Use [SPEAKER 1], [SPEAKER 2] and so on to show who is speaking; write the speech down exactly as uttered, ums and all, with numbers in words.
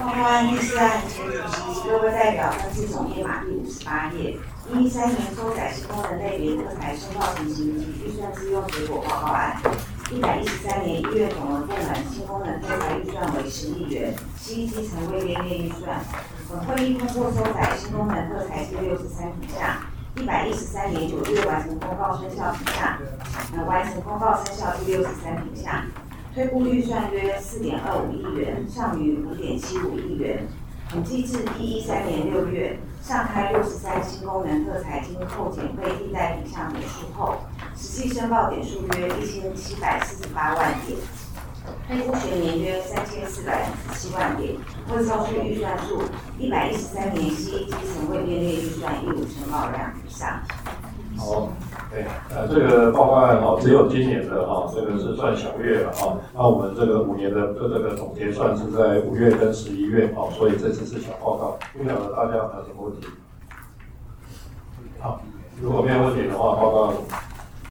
[SPEAKER 1] 报告案第四案前主席各位代表分次总编码第五十八页，一三年收载新功能类别特材申报情形及预算自用结果报告案。一百一十三年一月总额部门新功能特材预算为十亿元，西基层未编列预算。本会议通过收载新功能特材第六十三品项。一百一十三年九月完成公告生效品项，呃，完成公告生效第六十三品项。推估预算约四点二五亿元，上余五点七五亿元。统计至一一三年六月，上开六十三新功能特材经扣减非替代品项点数后，实际申报点数约一千七百四十八万点，推估全年约三千四百五十七万点，未超出预算数。一百一十三年西基层未编列预算义务申报量以上。
[SPEAKER 2] 好，对，呃，这个报告案哈，只有今年的哈，这个是算小月了哈。那我们这个五年的这个总结算是在五月跟十一月哈，所以这次是小报告。不晓得大家有什么问题？好，如果没有问题的话，报告